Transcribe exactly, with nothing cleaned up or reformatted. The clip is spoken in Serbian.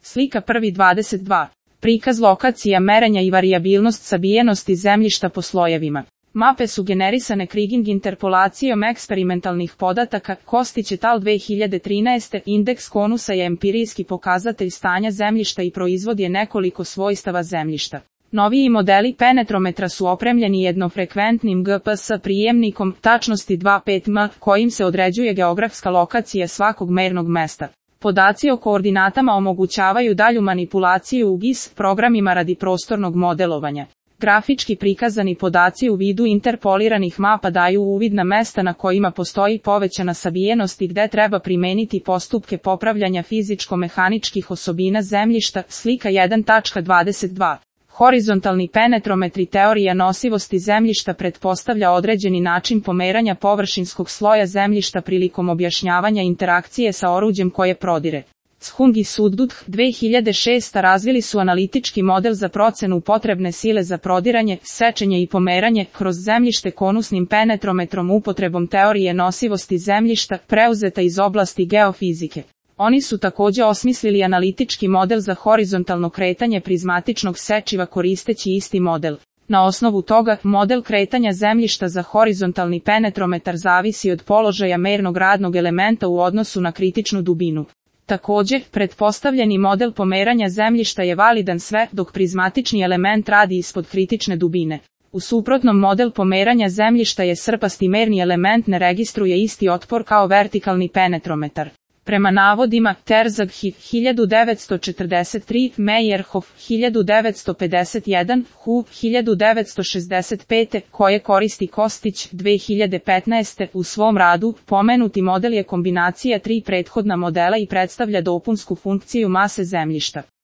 Slika prvi dvadeset dva. Prikaz lokacija merenja i varijabilnost sabijenosti zemljišta po slojevima. Mape su generisane Kriging interpolacijom eksperimentalnih podataka, Kostić et al. dve hiljade trinaeste. Indeks konusa je empirijski pokazatelj stanja zemljišta i proizvod je nekoliko svojstava zemljišta. Noviji modeli penetrometra su opremljeni jednofrekventnim G P S prijemnikom tačnosti dva zarez pet m kojim se određuje geografska lokacija svakog mernog mesta. Podaci o koordinatama omogućavaju dalju manipulaciju u G I S programima radi prostornog modelovanja. Grafički prikazani podaci u vidu interpoliranih mapa daju uvid na mesta na kojima postoji povećana sabijenost i gde treba primeniti postupke popravljanja fizičko-mehaničkih osobina zemljišta. Slika jedan dvadeset dva. Horizontalni penetrometri. Teorija nosivosti zemljišta pretpostavlja određeni način pomeranja površinskog sloja zemljišta prilikom objašnjavanja interakcije sa oruđem koje prodire. Schung i Sudduth dve hiljade šeste. razvili su analitički model za procenu potrebne sile za prodiranje, sečenje i pomeranje kroz zemljište konusnim penetrometrom upotrebom teorije nosivosti zemljišta, preuzeta iz oblasti geofizike. Oni su također osmislili analitički model za horizontalno kretanje prizmatičnog sečiva koristeći isti model. Na osnovu toga, model kretanja zemljišta za horizontalni penetrometar zavisi od položaja mernog radnog elementa u odnosu na kritičnu dubinu. Također, pretpostavljeni model pomeranja zemljišta je validan sve dok prizmatični element radi ispod kritične dubine. U suprotnom model pomeranja zemljišta je srpasti merni element ne registruje isti otpor kao vertikalni penetrometar. Prema navodima, Terzag hiljadu devetsto četrdeset tri, Meyerhof hiljadu devetsto pedeset jedan, Hu hiljadu devetsto šezdeset pet, koje koristi Kostić dve hiljade petnaeste. U svom radu, pomenuti model je kombinacija tri prethodna modela i predstavlja dopunsku funkciju mase zemljišta.